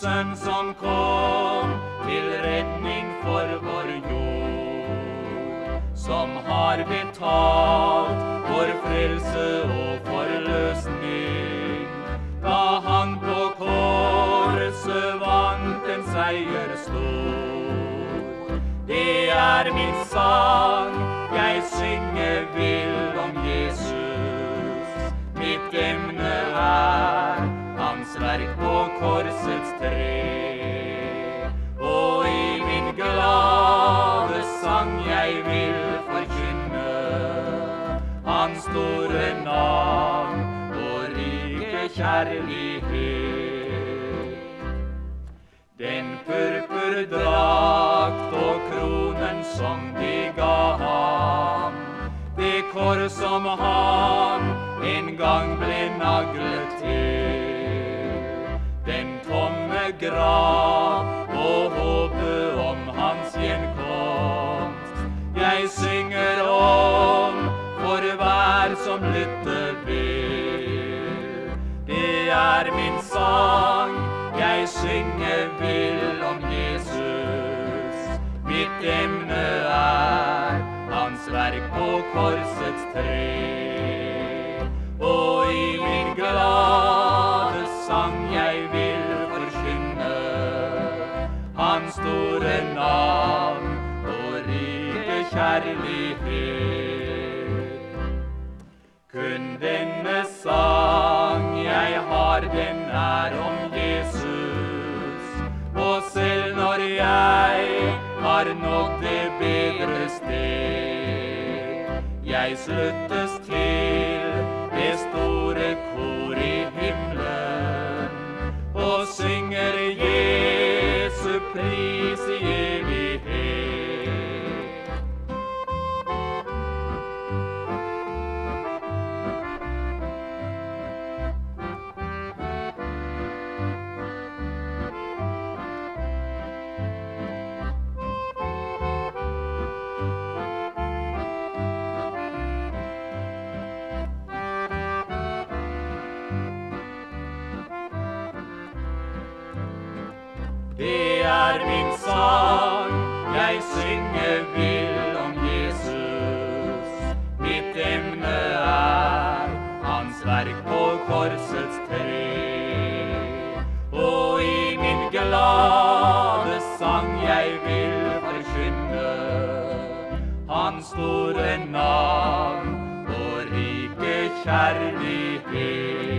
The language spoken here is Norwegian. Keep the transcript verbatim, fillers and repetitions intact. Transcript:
sønn som kom til redning for vår jord, som har betalt vår frelse og forløsning, da han på korset vant en seier stor. Det er min sang, jeg synger vil om Jesus. Mitt emne er hans verk på korsets tre. Og i min glade sang jeg vil forkynne hans store navn og rike kjærlighet. Den purpurdrakt og kronen som de ga ham, det kors som han en gang ble naglet til, den tomme grav og håpet om hans gjenkomst. Jeg synger om for hver som lytter vil. Det er min sang, jeg synger vil om Jesus. Mitt emne er hans verk på korsets tre. Og i min glade sang jeg vil forkynne hans store navn og rike kjærlighet. Kun denne sang jeg har, den er om Jesus. Og selv når jeg har nådd det bedre sted, jeg sluttes til det store kor i himmelen og synger Jesu pris i evighet. Det er min sang, jeg synger vil om Jesus. Mitt emne er hans verk på korsets tre. Og i min glade sang jeg vil forkynne hans store navn og rike kjærlighet.